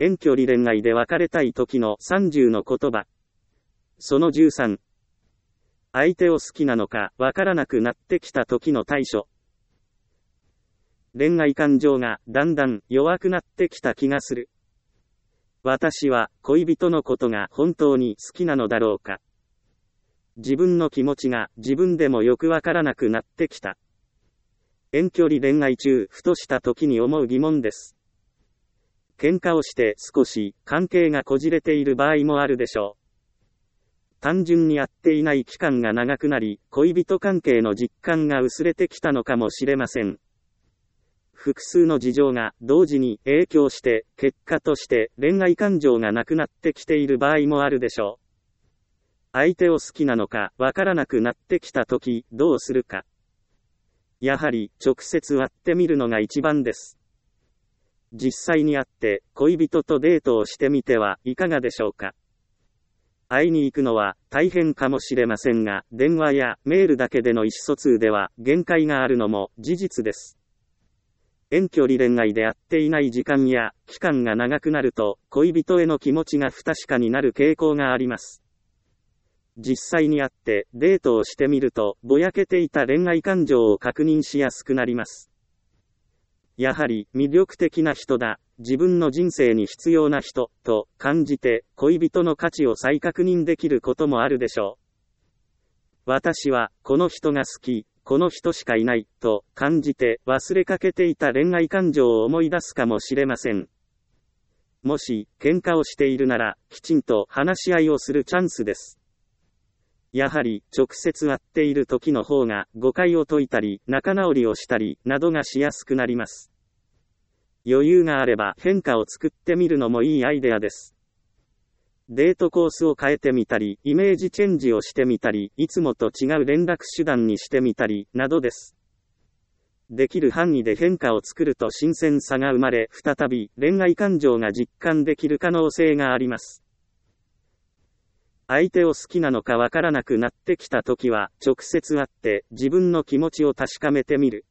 遠距離恋愛で別れたい時の30の言葉。その13。相手を好きなのかわからなくなってきた時の対処。恋愛感情がだんだん弱くなってきた気がする。私は恋人のことが本当に好きなのだろうか。自分の気持ちが自分でもよくわからなくなってきた。遠距離恋愛中、ふとした時に思う疑問です。喧嘩をして少し関係がこじれている場合もあるでしょう。単純に会っていない期間が長くなり、恋人関係の実感が薄れてきたのかもしれません。複数の事情が同時に影響して、結果として恋愛感情がなくなってきている場合もあるでしょう。相手を好きなのかわからなくなってきたとき、どうするか。やはり直接会ってみるのが一番です。実際に会って恋人とデートをしてみてはいかがでしょうか。会いに行くのは大変かもしれませんが、電話やメールだけでの意思疎通では限界があるのも事実です。遠距離恋愛で会っていない時間や期間が長くなると、恋人への気持ちが不確かになる傾向があります。実際に会ってデートをしてみると、ぼやけていた恋愛感情を確認しやすくなります。やはり魅力的な人だ、自分の人生に必要な人、と感じて恋人の価値を再確認できることもあるでしょう。私はこの人が好き、この人しかいない、と感じて忘れかけていた恋愛感情を思い出すかもしれません。もし喧嘩をしているなら、きちんと話し合いをするチャンスです。やはり直接会っている時の方が誤解を解いたり仲直りをしたりなどがしやすくなります。余裕があれば変化を作ってみるのもいいアイデアです。デートコースを変えてみたり、イメージチェンジをしてみたり、いつもと違う連絡手段にしてみたりなどです。できる範囲で変化を作ると新鮮さが生まれ、再び恋愛感情が実感できる可能性があります。相手を好きなのかわからなくなってきたときは、直接会って自分の気持ちを確かめてみる。